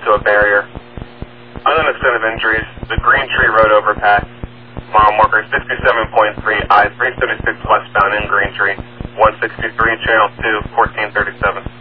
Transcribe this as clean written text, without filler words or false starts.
into a barrier. Other than extent of injuries, the Green Tree Road overpass, mile marker 67.3, I-376 westbound in Green Tree, 163, channel 2, 1437.